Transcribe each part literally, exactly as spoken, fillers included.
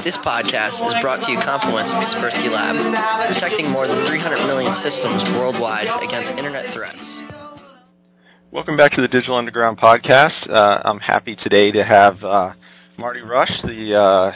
This podcast is brought to you compliments of Kaspersky Lab, protecting more than three hundred million systems worldwide against internet threats. Welcome back to the Digital Underground podcast. Uh, I'm happy today to have uh, Marty Rush, the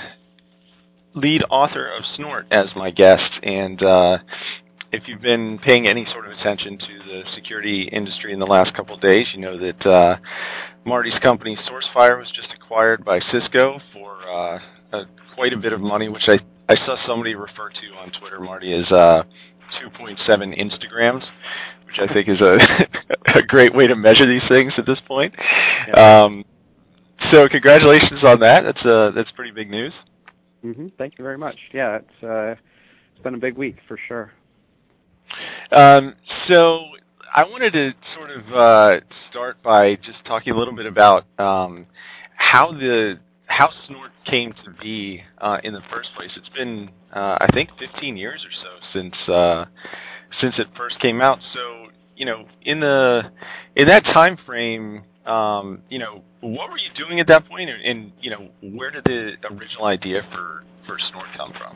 uh, lead author of Snort, as my guest. And uh, if you've been paying any sort of attention to the security industry in the last couple of days, you know that uh, Marty's company, SourceFire, was just acquired by Cisco for uh, a, quite a bit of money, which I, I saw somebody refer to on Twitter, Marty, as uh, two point seven Instagrams, which I think is a, a great way to measure these things at this point. Yeah. Um, so congratulations on that. That's uh, that's pretty big news. Mm-hmm. Thank you very much. Yeah, it's uh, it's been a big week for sure. Um, so I wanted to sort of uh, start by just talking a little bit about um, how the how Snort came to be uh, in the first place. It's been uh, I think fifteen years or so since uh, since it first came out. So you know, in the in that time frame, um, you know, what were you doing at that point, and, and you know, where did the original idea for for Snort come from?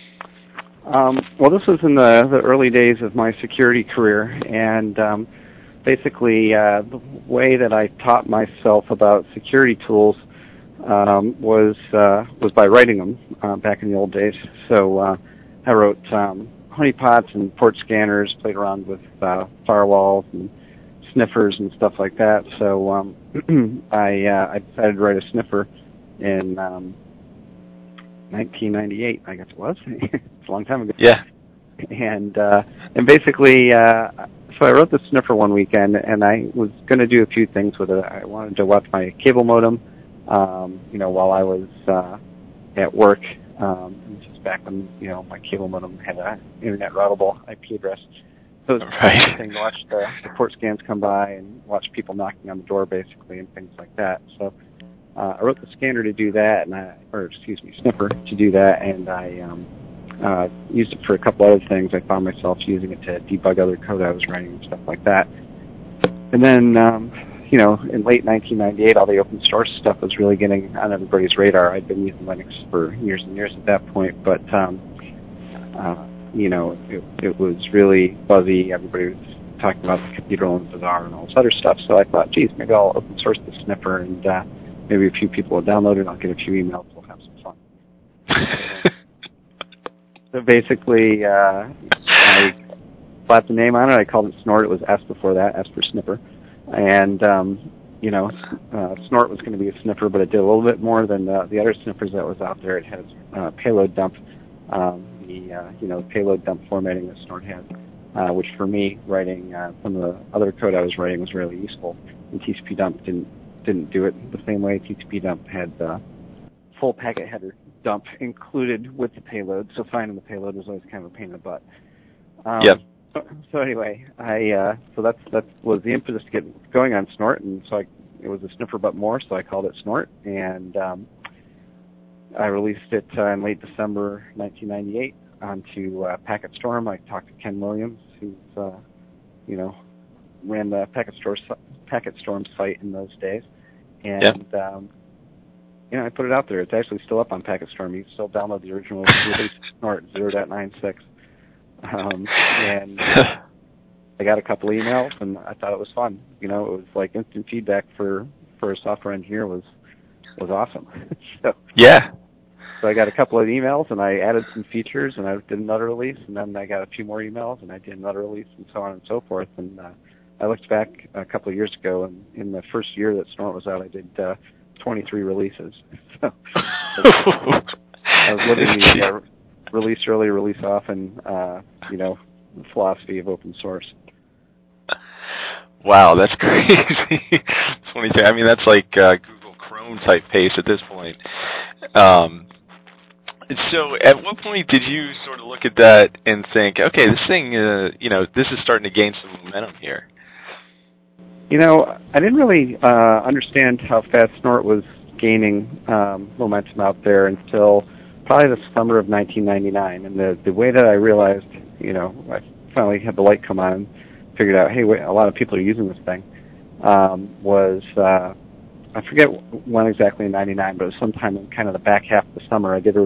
Um, well, this was in the, the early days of my security career, and um, basically uh, the way that I taught myself about security tools um, was uh, was by writing them uh, back in the old days. So uh, I wrote um, honeypots and port scanners, played around with uh, firewalls and sniffers and stuff like that. So um, I, uh, I decided to write a sniffer in um, nineteen ninety-eight, I guess it was. It's a long time ago. Yeah. And uh, and basically, uh, so I wrote the sniffer one weekend, and I was going to do a few things with it. I wanted to watch my cable modem, um, you know, while I was uh, at work. Um, this was back when, you know, my cable modem had an internet routable I P address. So it was right. a thing to watch the, the port scans come by and watch people knocking on the door, basically, and things like that. So Uh, I wrote the scanner to do that, and I, or excuse me, sniffer to do that, and I um, uh, used it for a couple other things. I found myself using it to debug other code I was writing and stuff like that. And then, um, you know, in late nineteen ninety-eight, all the open source stuff was really getting on everybody's radar. I'd been using Linux for years and years at that point, but um, uh, you know, it, it was really buzzy. Everybody was talking about the Cathedral and Bazaar and all this other stuff. So I thought, geez, maybe I'll open source the sniffer, and uh, maybe a few people will download it. I'll get a few emails. We'll have some fun. So basically, uh, I slapped a name on it. I called it Snort. It was S before that, S for sniffer. And, um, you know, uh, Snort was going to be a sniffer, but it did a little bit more than the, the other sniffers that was out there. It had uh, payload dump, um, the, uh, you know, payload dump formatting that Snort had, uh, which for me, writing uh, some of the other code I was writing was really useful. And T C P dump didn't didn't do it the same way. T C P dump had the uh, full packet header dump included with the payload, so finding the payload was always kind of a pain in the butt. Um, yep. So, so anyway, I uh, so that's that was the impetus to get going on Snort, and so I, it was a sniffer but more, so I called it Snort, and um, I released it uh, in late December nineteen ninety-eight onto uh, Packet Storm. I talked to Ken Williams, who's uh, you know ran the Packet Storm Packet Storm site in those days. And, yep. um, you know, I put it out there. It's actually still up on Packet Storm. You can still download the original release Snort zero point ninety-six. Um, and I got a couple emails, and I thought it was fun. You know, it was like instant feedback for, for a software engineer was was awesome. so, yeah. So I got a couple of emails, and I added some features, and I did another release, and then I got a few more emails, and I did another release, and so on and so forth. And uh, I looked back a couple of years ago, and in the first year that Snort was out, I did uh, twenty-three releases. So I was living the uh, release early, release often, uh, you know, philosophy of open source. Wow, that's crazy. twenty-three. I mean, that's like uh, Google Chrome type pace at this point. Um, so, at what point did you sort of look at that and think, okay, this thing, uh, you know, this is starting to gain some momentum here? You know, I didn't really uh, understand how fast Snort was gaining um, momentum out there until probably the summer of nineteen ninety-nine. And the, the way that I realized, you know, I finally had the light come on and figured out, hey, wait, a lot of people are using this thing, um, was, uh, I forget when exactly in ninety-nine, but it was sometime in kind of the back half of the summer, I did a release of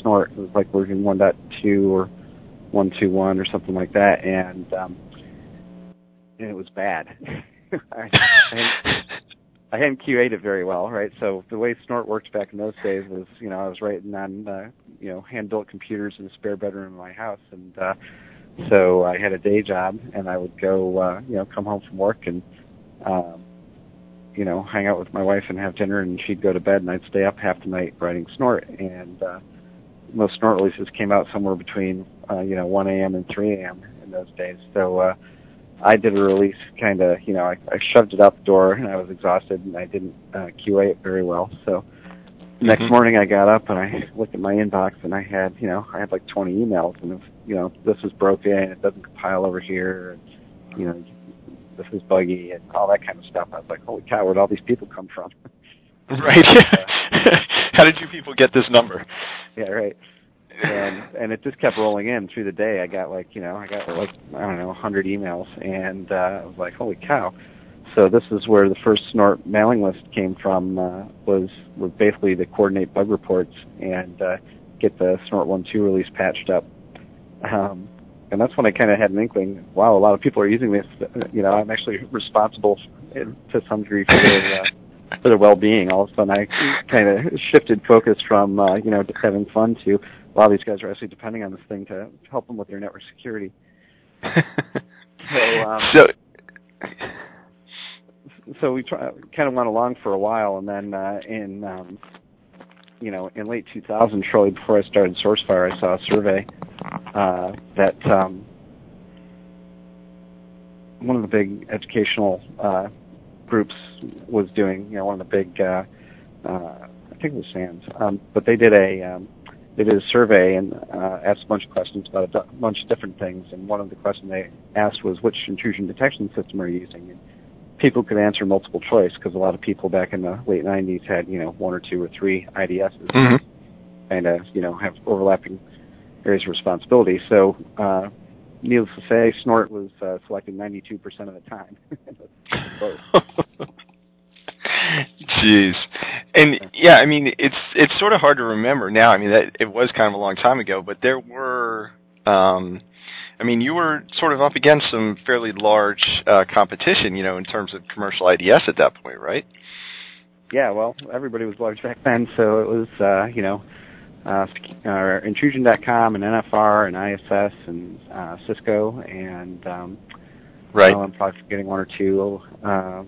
Snort. It was like version one point two or one point two point one or something like that, and um, and it was bad. I, I, hadn't, I hadn't Q A'd it very well, right? So the way Snort worked back in those days was, you know, I was writing on, uh, you know, hand-built computers in the spare bedroom of my house, and uh, so I had a day job, and I would go, uh, you know, come home from work and, um, you know, hang out with my wife and have dinner, and she'd go to bed, and I'd stay up half the night writing Snort. And uh, most Snort releases came out somewhere between, uh, you know, one a.m. and three a.m. in those days. So uh, I did a release kind of, you know, I, I shoved it out the door, and I was exhausted, and I didn't uh, Q A it very well. So the next Mm-hmm. morning I got up, and I looked at my inbox, and I had, you know, I had like twenty emails, and, you know, this is broken, it doesn't compile over here, and, you know, this is buggy, and all that kind of stuff. I was like, holy cow, where'd all these people come from? Right. How did you people get this number? Yeah, right. And and it just kept rolling in through the day. I got like, you know, I got like, I don't know, one hundred emails, and uh, I was like, holy cow. So this is where the first Snort mailing list came from, uh, was, was basically to coordinate bug reports and uh, get the Snort one point two release patched up. Um, and that's when I kind of had an inkling, wow, a lot of people are using this. You know, I'm actually responsible to some degree for their, uh, for their well-being. All of a sudden I kind of shifted focus from, uh, you know, just having fun to, a lot of these guys are actually depending on this thing to help them with their network security. so, um, so, so we try, kind of went along for a while, and then uh, in, um, you know, in late two thousand, shortly before I started SourceFire, I saw a survey uh, that um, one of the big educational uh, groups was doing. You know, one of the big, uh, uh, I think it was SANS, um, but they did a um, they did a survey and uh, asked a bunch of questions about a d- bunch of different things. And one of the questions they asked was, which intrusion detection system are you using? And people could answer multiple choice, because a lot of people back in the late nineties had, you know, one or two or three I D Ss, mm-hmm. and uh, you know, have overlapping areas of responsibility. So, uh, needless to say, Snort was uh, selected ninety-two percent of the time. Jeez. And yeah, I mean, it's it's sort of hard to remember now. I mean, that it was kind of a long time ago, but there were, um, I mean, you were sort of up against some fairly large uh, competition, you know, in terms of commercial I D S at that point, right? Yeah, well, everybody was large back then, so it was, uh, you know, uh, uh, Intrusion dot com and N F R and I S S and uh, Cisco, and um, right. well, I'm probably forgetting one or two. Uh,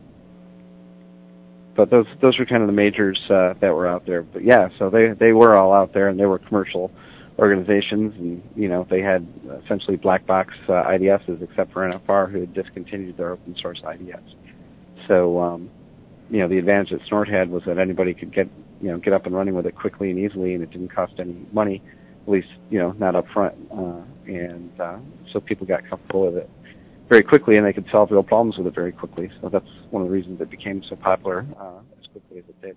but those those were kind of the majors uh, that were out there. But yeah, so they they were all out there, and they were commercial organizations, and you know, they had essentially black box uh, I D Ss, except for N F R, who had discontinued their open source I D S. So um, you know, the advantage that Snort had was that anybody could get, you know, get up and running with it quickly and easily, and it didn't cost any money, at least, you know, not up front. Uh, and uh, so people got comfortable with it very quickly, and they could solve real problems with it very quickly. So that's one of the reasons it became so popular uh, as quickly as it did.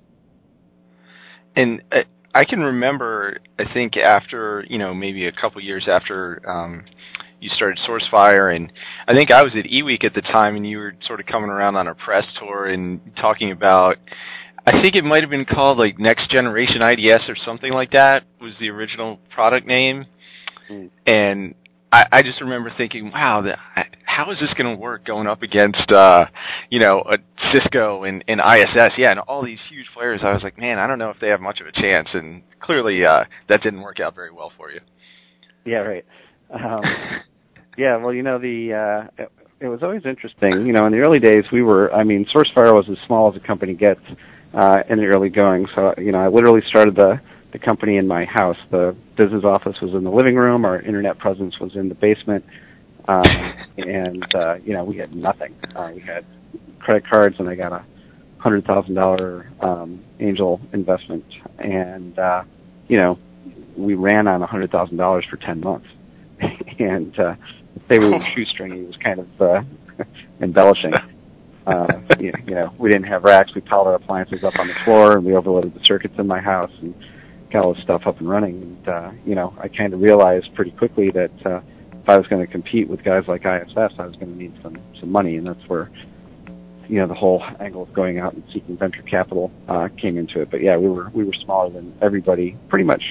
And uh, I can remember, I think after, you know, maybe a couple years after um, you started SourceFire, and I think I was at eWeek at the time, and you were sort of coming around on a press tour and talking about, I think it might have been called like Next Generation I D S or something like that was the original product name. Mm. And I, I just remember thinking, wow, the, how is this going to work going up against, uh, you know, a Cisco and, and I S S? Yeah, and all these huge players. I was like, man, I don't know if they have much of a chance. And clearly uh, that didn't work out very well for you. Yeah, right. Um, yeah, well, you know, the uh, it, it was always interesting. You know, in the early days, we were, I mean, SourceFire was as small as a company gets uh, in the early going. So, you know, I literally started the the company in my house. The business office was in the living room. Our internet presence was in the basement. Um, and, uh, you know, we had nothing. Uh, we had credit cards, and I got a one hundred thousand dollars um, angel investment. And, uh, you know, we ran on one hundred thousand dollars for ten months. and uh, to say we were shoestringing was kind of uh, embellishing. Uh, you, you know, we didn't have racks. We piled our appliances up on the floor, and we overloaded the circuits in my house and got all this stuff up and running. And, uh, you know, I kind of realized pretty quickly that uh, if I was going to compete with guys like I S S, I was going to need some, some money, and that's where, you know, the whole angle of going out and seeking venture capital uh, came into it. But yeah, we were we were smaller than everybody, pretty much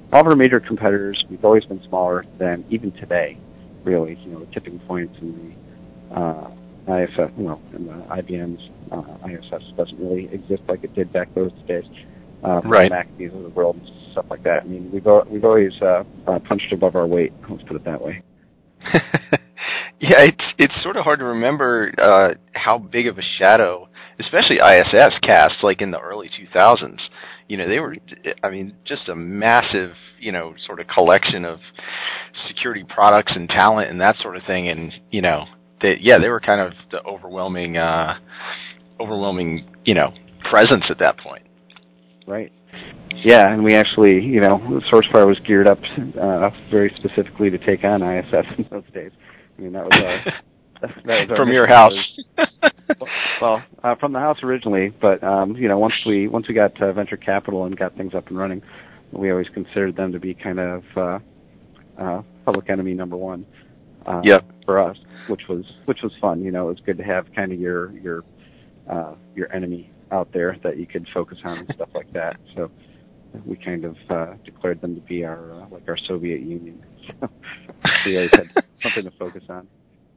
all of our major competitors, we've always been smaller than even today, really. You know, the tipping points and the uh, I S S, you know, and the I B M's uh, I S S doesn't really exist like it did back those days. Uh, right. The McAfees of the world and stuff like that. I mean, we've we've always uh, uh, punched above our weight. Let's put it that way. Yeah, it's it's sort of hard to remember uh, how big of a shadow, especially I S S cast, like in the early two thousands. You know, they were, I mean, just a massive, you know, sort of collection of security products and talent and that sort of thing. And, you know, they, yeah, they were kind of the overwhelming, uh, overwhelming, you know, presence at that point. Right. Yeah, and we actually, you know, SourceFire was geared up uh, very specifically to take on I S S in those days. I mean, that was our... That was our from your house. well, uh, from the house originally, but, um, you know, once we once we got uh, venture capital and got things up and running, we always considered them to be kind of uh, uh, public enemy number one uh, yep. for us, which was which was fun. You know, it was good to have kind of your, your, uh, your enemy out there that you could focus on and stuff like that. So we kind of uh, declared them to be our uh, like our Soviet Union. So we always had something to focus on.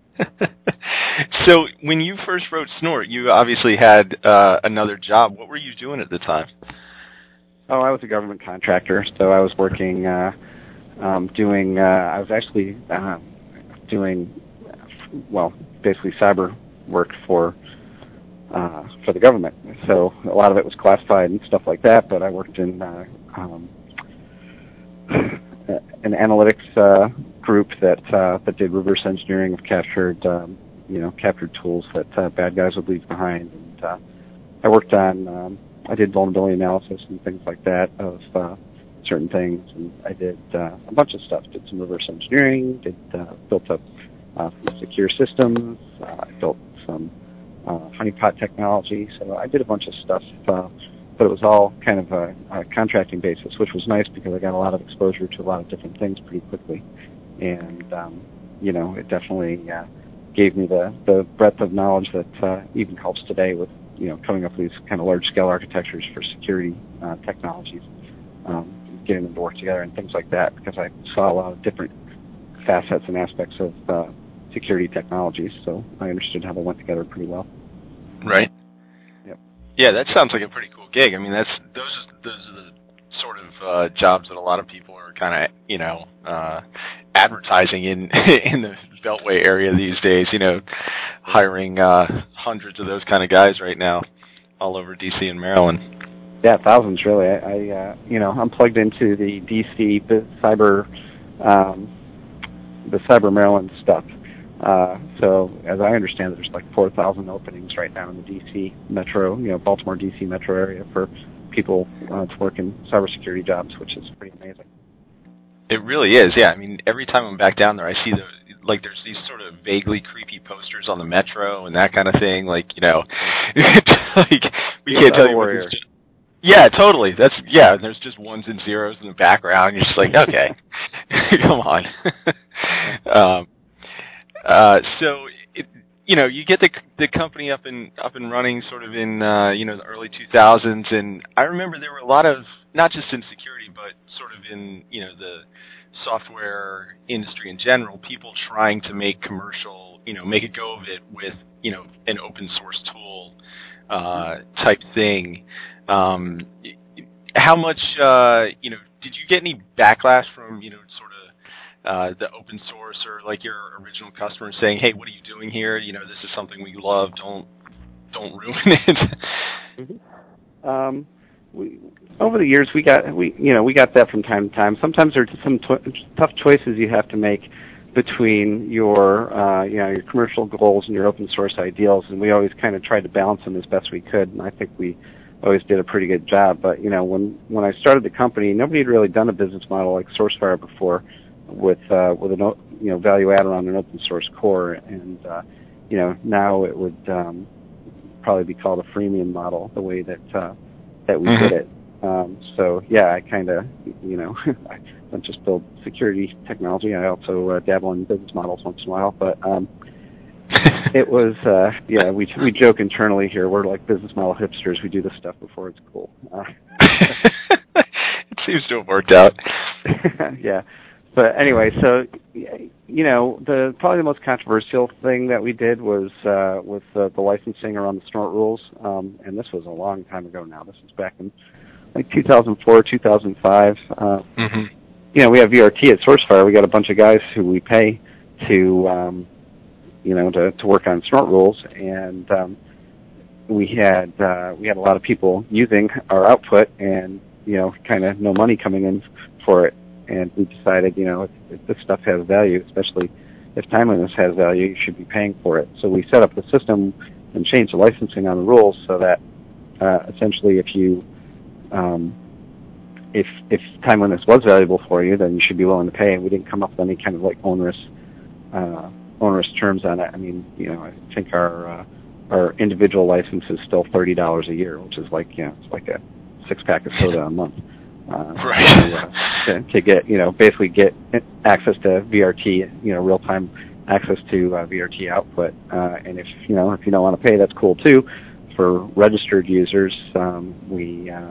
So when you first wrote Snort, you obviously had uh, another job. What were you doing at the time? Oh, I was a government contractor, so I was working, uh, um, doing. Uh, I was actually uh, doing, well, basically cyber work for. Uh, for the government. So a lot of it was classified and stuff like that, but I worked in uh, um, an analytics uh, group that uh, that did reverse engineering of captured, um, you know, captured tools that uh, bad guys would leave behind. And uh, I worked on, um, I did vulnerability analysis and things like that of uh, certain things, and I did uh, a bunch of stuff. Did some reverse engineering, did uh, built up uh, some secure systems, uh, I built some Uh, honeypot technology, so I did a bunch of stuff, uh, but it was all kind of a, a contracting basis, which was nice because I got a lot of exposure to a lot of different things pretty quickly, and um, you know, it definitely uh, gave me the, the breadth of knowledge that uh, even helps today with, you know, coming up with these kind of large-scale architectures for security uh, technologies, um, getting them to work together and things like that, because I saw a lot of different facets and aspects of uh, security technologies, so I understood how they went together pretty well. Right. Yep. Yeah, that sounds like a pretty cool gig. I mean, that's those are, those are the sort of uh, jobs that a lot of people are kind of, you know, uh, advertising in in the Beltway area these days. You know, hiring uh, hundreds of those kind of guys right now, all over D C and Maryland. Yeah, thousands really. I, I uh, you know, I'm plugged into the D C cyber, um, the cyber Maryland stuff. Uh, so, as I understand it, there's like four thousand openings right now in the D C metro, you know, Baltimore, D C metro area for people uh, to work in cybersecurity jobs, which is pretty amazing. It really is, yeah. I mean, every time I'm back down there, I see the like there's these sort of vaguely creepy posters on the metro and that kind of thing. Like, you know, like we can't tell you what this just, yeah, totally. That's yeah. There's just ones and zeros in the background. You're just like, okay, come on. um, Uh, so, it, you know, you get the the company up and up and running sort of in uh, you know the early two thousands, and I remember there were a lot of, not just in security, but sort of in you know the software industry in general, people trying to make commercial, you know, make a go of it with you know an open source tool uh, type thing. Um, how much uh, you know did you get any backlash from you know sort of Uh, the open source or like your original customers saying, "Hey, what are you doing here? You know, this is something we love. Don't don't ruin it." Mm-hmm. Um, we, over the years, we got we you know we got that from time to time. Sometimes there's some t- tough choices you have to make between your uh, you know your commercial goals and your open source ideals, and we always kind of tried to balance them as best we could. And I think we always did a pretty good job. But you know, when when I started the company, nobody had really done a business model like SourceFire before, with uh, with an you know value add around an open source core, and uh, you know now it would um, probably be called a freemium model, the way that uh, that we mm-hmm. did it. Um, so yeah, I kind of you know I don't just build security technology. I also uh, dabble in business models once in a while, but um, it was uh, yeah we we joke internally here, we're like business model hipsters. We do this stuff before it's cool. Uh, It seems to have worked out. yeah. But anyway, so you know, the probably the most controversial thing that we did was uh, with uh, the licensing around the Snort rules, um, and this was a long time ago now. This was back in like two thousand four, two thousand five. Uh, mm-hmm. You know, we have V R T at SourceFire. We got a bunch of guys who we pay to, um, you know, to, to work on Snort rules, and um, we had uh, we had a lot of people using our output, and you know, kind of no money coming in for it. And we decided, you know, if, if this stuff has value, especially if timeliness has value, you should be paying for it. So we set up the system and changed the licensing on the rules so that uh, essentially, if you um, if if timeliness was valuable for you, then you should be willing to pay. And we didn't come up with any kind of like onerous uh, onerous terms on it. I mean, you know, I think our uh, our individual license is still thirty dollars a year, which is like, you know, it's like a six pack of soda a month. Uh, right. to, uh, to, to get, you know, basically get access to V R T, you know, real-time access to uh, V R T output. Uh, and if, you know, if you don't want to pay, that's cool too. For registered users, um, we, uh,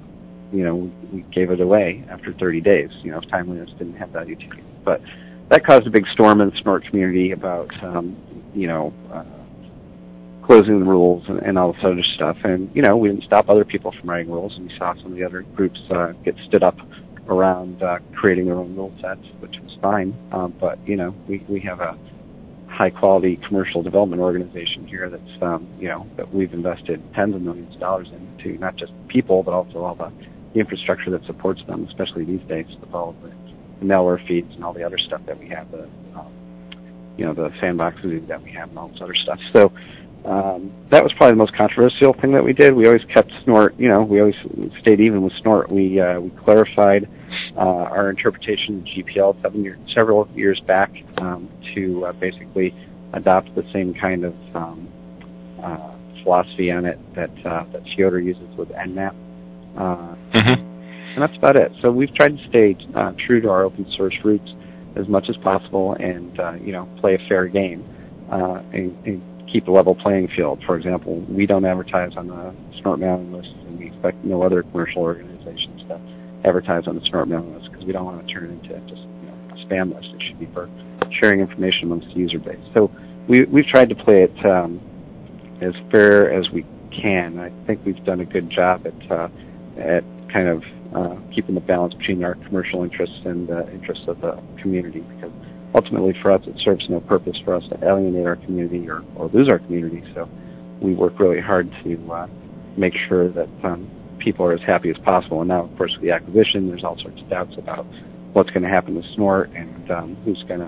you know, we gave it away after thirty days, you know, if timeliness didn't have value to you. But that caused a big storm in the Snort community about, um, you know, uh, closing the rules and, and all this other stuff. And, you know, we didn't stop other people from writing rules, and we saw some of the other groups uh, get stood up around uh, creating their own rule sets, which was fine. Um, but, you know, we, we have a high-quality commercial development organization here that's, um, you know, that we've invested tens of millions of dollars into, not just people, but also all the, the infrastructure that supports them, especially these days with all of the, the malware feeds and all the other stuff that we have, the, um, you know, the sandboxes that we have and all this other stuff. So, Um, that was probably the most controversial thing that we did. We always kept Snort, you know, we always stayed even with Snort. We uh, we clarified uh, our interpretation of G P L seven year, several years back um, to uh, basically adopt the same kind of um, uh, philosophy on it that uh, that Fyodor uses with N map. Uh, mm-hmm. And that's about it. So we've tried to stay uh, true to our open source roots as much as possible, and uh, you know, play a fair game uh, and, and keep a level playing field. For example, we don't advertise on the Snort mailing list, and we expect no other commercial organizations to advertise on the Snort mailing list, because we don't want to turn it into just, you know, a spam list. It should be for sharing information amongst the user base. So we, we've tried to play it um, as fair as we can. I think we've done a good job at uh, at kind of uh, keeping the balance between our commercial interests and the uh, interests of the community, because ultimately, for us, it serves no purpose for us to alienate our community or, or lose our community. So we work really hard to uh, make sure that um, people are as happy as possible. And now, of course, with the acquisition, there's all sorts of doubts about what's going to happen to Snort and um, who's going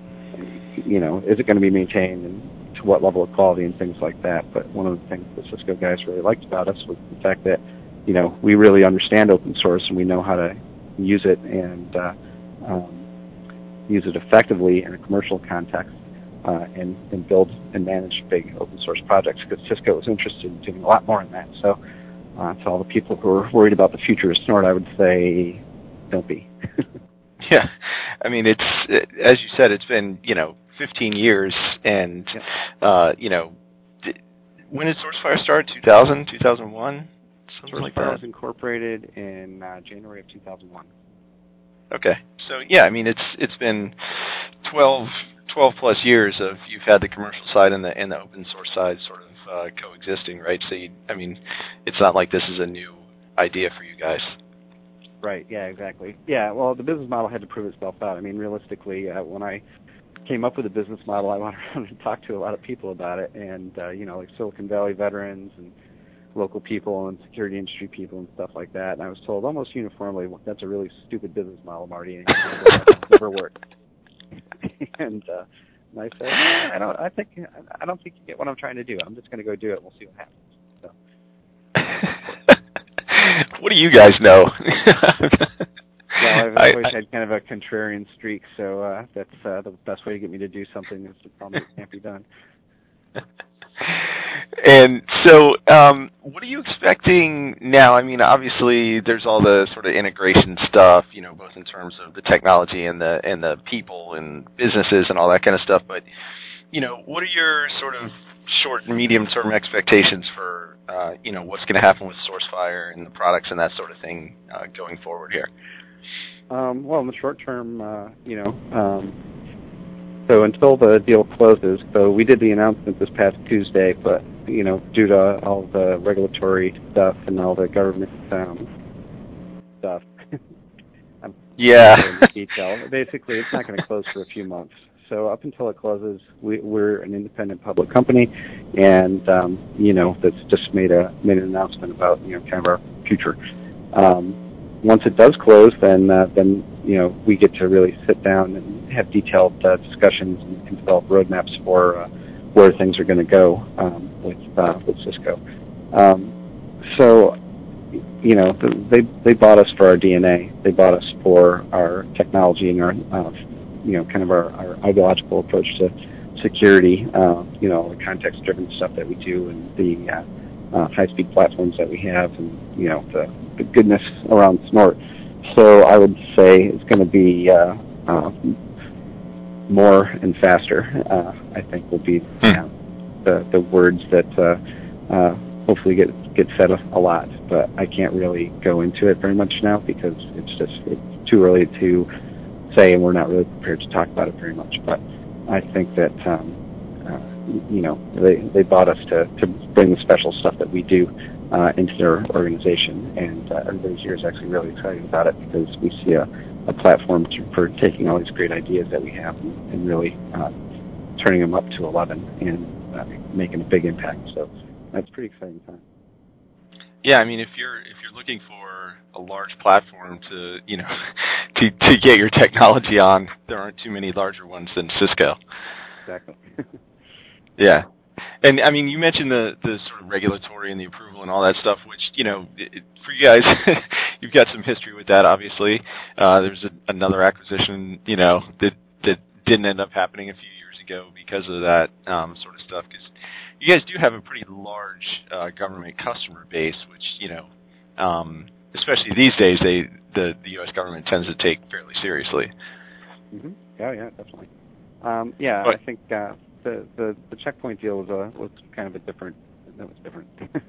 to, you know, is it going to be maintained and to what level of quality and things like that. But one of the things the Cisco guys really liked about us was the fact that, you know, we really understand open source and we know how to use it and uh, um, use it effectively in a commercial context uh, and, and build and manage big open source projects, because Cisco is interested in doing a lot more in that. So uh, to all the people who are worried about the future of Snort, I would say don't be. Yeah. I mean, it's, it, as you said, it's been, you know, fifteen years, and, uh, you know, th- when did SourceFire start? two thousand, two thousand one? Something SourceFire like that? was incorporated in uh, January of two thousand one. Okay, so yeah, I mean it's it's been twelve, twelve plus years of you've had the commercial side and the and the open source side sort of uh, coexisting, right? So you, I mean, it's not like this is a new idea for you guys. Right. Yeah. Exactly. Yeah. Well, the business model had to prove itself out. I mean, realistically, uh, when I came up with the business model, I went around and talked to a lot of people about it, and uh, you know, like Silicon Valley veterans and local people and security industry people and stuff like that, and I was told almost uniformly, well, that's a really stupid business model, Marty, and it's never worked. and, uh, and I said, eh, I don't, I think, I don't think you get what I'm trying to do. I'm just going to go do it. We'll see what happens. So. What do you guys know? Well, I've I, always I, had kind of a contrarian streak, so uh, that's uh, the best way to get me to do something is to tell me it can't be done. And so, um, what are you expecting now? I mean, obviously, there's all the sort of integration stuff, you know, both in terms of the technology and the and the people and businesses and all that kind of stuff. But, you know, what are your sort of short and medium term expectations for, uh, you know, what's going to happen with SourceFire and the products and that sort of thing uh, going forward here? Um, well, in the short term, uh, you know, um, so until the deal closes, so we did the announcement this past Tuesday, but, you know, due to all the regulatory stuff and all the government um, stuff, I'm yeah. not going into detail. Basically, it's not going to close for a few months. So up until it closes, we, we're an independent public company, and, um, you know, that's just made a made an announcement about, you know, kind of our future. Um, Once it does close, then uh, then you know we get to really sit down and have detailed uh, discussions and, and develop roadmaps for uh, where things are going to go um, with uh, with Cisco. Um, so you know they they bought us for our D N A. They bought us for our technology and our uh, you know kind of our, our ideological approach to security. Uh, you know the context-driven stuff that we do and the uh, Uh, high-speed platforms that we have, and you know the, the goodness around Snort. So I would say it's going to be uh, uh, more and faster. Uh, I think will be you know, the the words that uh, uh, hopefully get get said a, a lot. But I can't really go into it very much now because it's just it's too early to say, and we're not really prepared to talk about it very much. But I think that. Um, Uh, you know, they they bought us to, to bring the special stuff that we do uh, into their organization, and uh, everybody here is actually really excited about it because we see a, a platform to, for taking all these great ideas that we have and, and really uh, turning them up to eleven and uh, making a big impact. So that's a pretty exciting time. Yeah, I mean, if you're if you're looking for a large platform to you know to to get your technology on, there aren't too many larger ones than Cisco. Exactly. Yeah. And, I mean, you mentioned the, the sort of regulatory and the approval and all that stuff, which, you know, it, for you guys, you've got some history with that, obviously. Uh, there's a, another acquisition, you know, that, that didn't end up happening a few years ago because of that um, sort of stuff, because you guys do have a pretty large uh, government customer base, which, you know, um, especially these days, they the, the U S government tends to take fairly seriously. Mm-hmm. Yeah, yeah, definitely. Um, yeah, but, I think... Uh, The, the the checkpoint deal was a was kind of a different. That was different.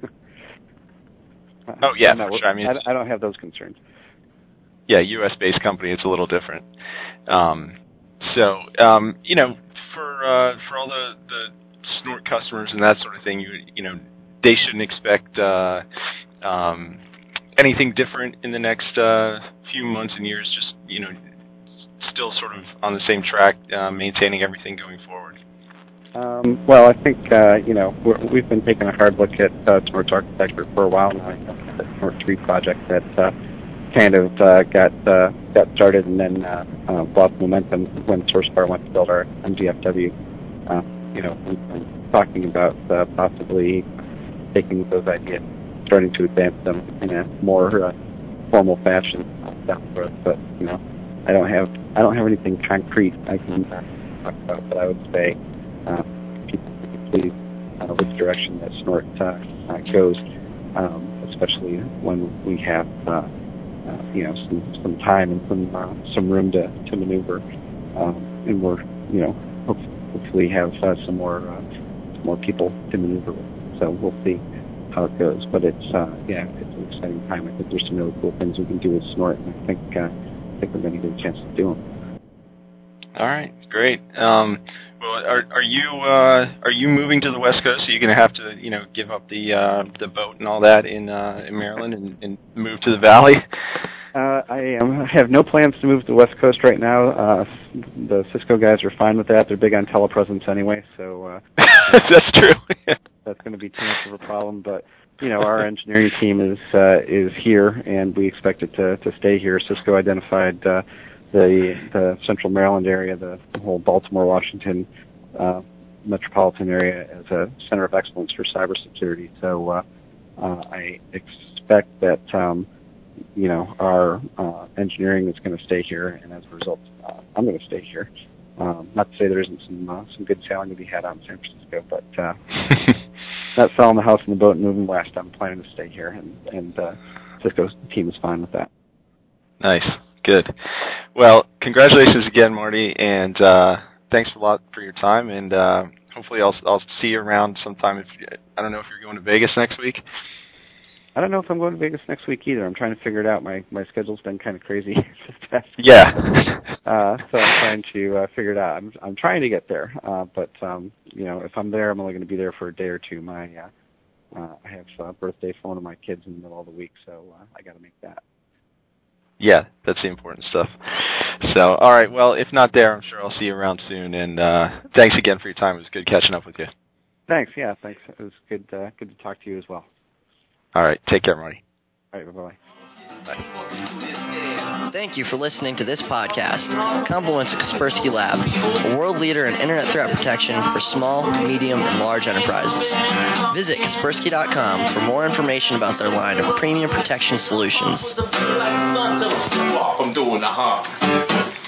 oh yeah, not, for sure. I mean, I, I don't have those concerns. Yeah, U S based company. It's a little different. Um, so um, you know, for uh, for all the, the Snort customers and that sort of thing, you you know, they shouldn't expect uh, um, anything different in the next uh, few months and years. Just you know, still sort of on the same track, uh, maintaining everything going forward. Um, well, I think uh, you know we're, we've been taking a hard look at uh, Snort architecture for a while now. The Snort three project that uh, kind of uh, got uh, got started and then uh, uh, lost momentum when SourceFire went to build our M D F W. Uh, you know, we've been talking about uh, possibly taking those ideas, starting to advance them in a more uh, formal fashion down the road. But you know, I don't have I don't have anything concrete I can uh, talk about. But I would say. Uh, people please uh, which direction that Snort uh, uh, goes, um, especially when we have uh, uh, you know some, some time and some uh, some room to, to maneuver, um, and we're you know hopefully, hopefully have uh, some more uh, some more people to maneuver with. So we'll see how it goes. But it's uh, yeah, it's an exciting time. I think there's some really cool things we can do with Snort, and I think uh, I think we're going to get a chance to do them. All right, great. Um, Well, are are you uh, are you moving to the West Coast? So you're going to have to, you know, give up the uh, the boat and all that in uh, in Maryland and, and move to the Valley? Uh, I am. I have no plans to move to the West Coast right now. Uh, the Cisco guys are fine with that. They're big on telepresence anyway, so uh, that's true. That's going to be too much of a problem. But you know, our engineering team is uh, is here, and we expect it to to stay here. Cisco identified. Uh, the the central Maryland area, the whole Baltimore, Washington uh, metropolitan area as a center of excellence for cybersecurity. So uh, uh, I expect that um, you know our uh, engineering is going to stay here, and as a result, uh, I'm going to stay here. Um, not to say there isn't some uh, some good sailing to be had out in San Francisco, but uh, not selling the house and the boat and moving west. I'm planning to stay here, and and uh, Cisco's team is fine with that. Nice. Good. Well, congratulations again, Marty, and uh, thanks a lot for your time. And uh, hopefully, I'll I'll see you around sometime. If I don't know if you're going to Vegas next week. I don't know if I'm going to Vegas next week either. I'm trying to figure it out. My my schedule's been kind of crazy this past week. Yeah. uh, so I'm trying to uh, figure it out. I'm I'm trying to get there, uh, but um, you know, if I'm there, I'm only going to be there for a day or two. My uh, uh, I have a birthday for one of my kids in the middle of the week, so uh, I got to make that. Yeah, that's the important stuff. So, all right. Well, if not there, I'm sure I'll see you around soon. And uh, thanks again for your time. It was good catching up with you. Thanks. Yeah, thanks. It was good. Uh, good to talk to you as well. All right. Take care, Marty. All right. Bye-bye. Bye. Thank you for listening to this podcast. Compliments of Kaspersky Lab, a world leader in internet threat protection for small, medium, and large enterprises. Visit Kaspersky dot com for more information about their line of premium protection solutions. I'm doing the hump.